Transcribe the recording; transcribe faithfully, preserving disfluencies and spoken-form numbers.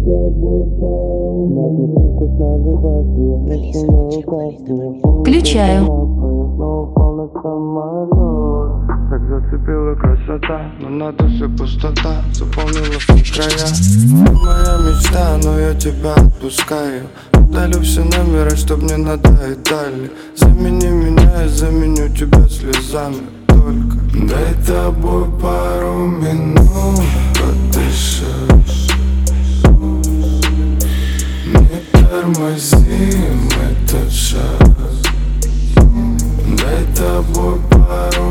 Включаю. Так зацепила красота, но на душе пустота заполнила все края. Ты моя мечта, но я тебя отпускаю. Удалю все номера, чтоб не надоедали. Замени меня, я заменю тебя слезами. Только дай тобой пару минут подышать. Не тормозим этот шаг. Дай тобой пару